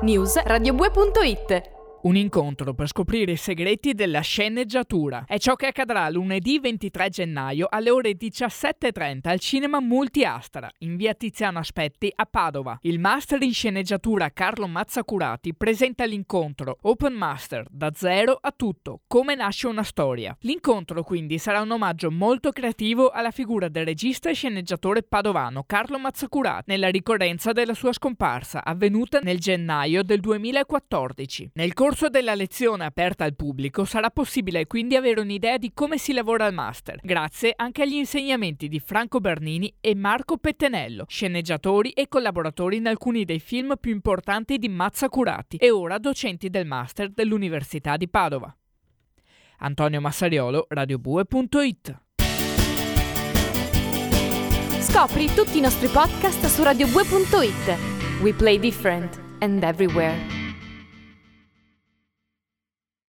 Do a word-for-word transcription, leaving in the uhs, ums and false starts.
News radiobue punto it. Un incontro per scoprire i segreti della sceneggiatura. È ciò che accadrà lunedì ventitré gennaio alle ore diciassette e trenta al Cinema Multiastra, in via Tiziano Aspetti a Padova. Il master in sceneggiatura Carlo Mazzacurati presenta l'incontro Open Master, da zero a tutto, come nasce una storia. L'incontro quindi sarà un omaggio molto creativo alla figura del regista e sceneggiatore padovano Carlo Mazzacurati, nella ricorrenza della sua scomparsa, avvenuta nel gennaio del duemilaquattordici. Nel corso Nel corso della lezione aperta al pubblico sarà possibile quindi avere un'idea di come si lavora al master, grazie anche agli insegnamenti di Franco Bernini e Marco Pettenello, sceneggiatori e collaboratori in alcuni dei film più importanti di Mazzacurati e ora docenti del master dell'Università di Padova. Antonio Massariolo, radiobue punto it. Scopri tutti i nostri podcast su radiobue punto it. We play different and everywhere.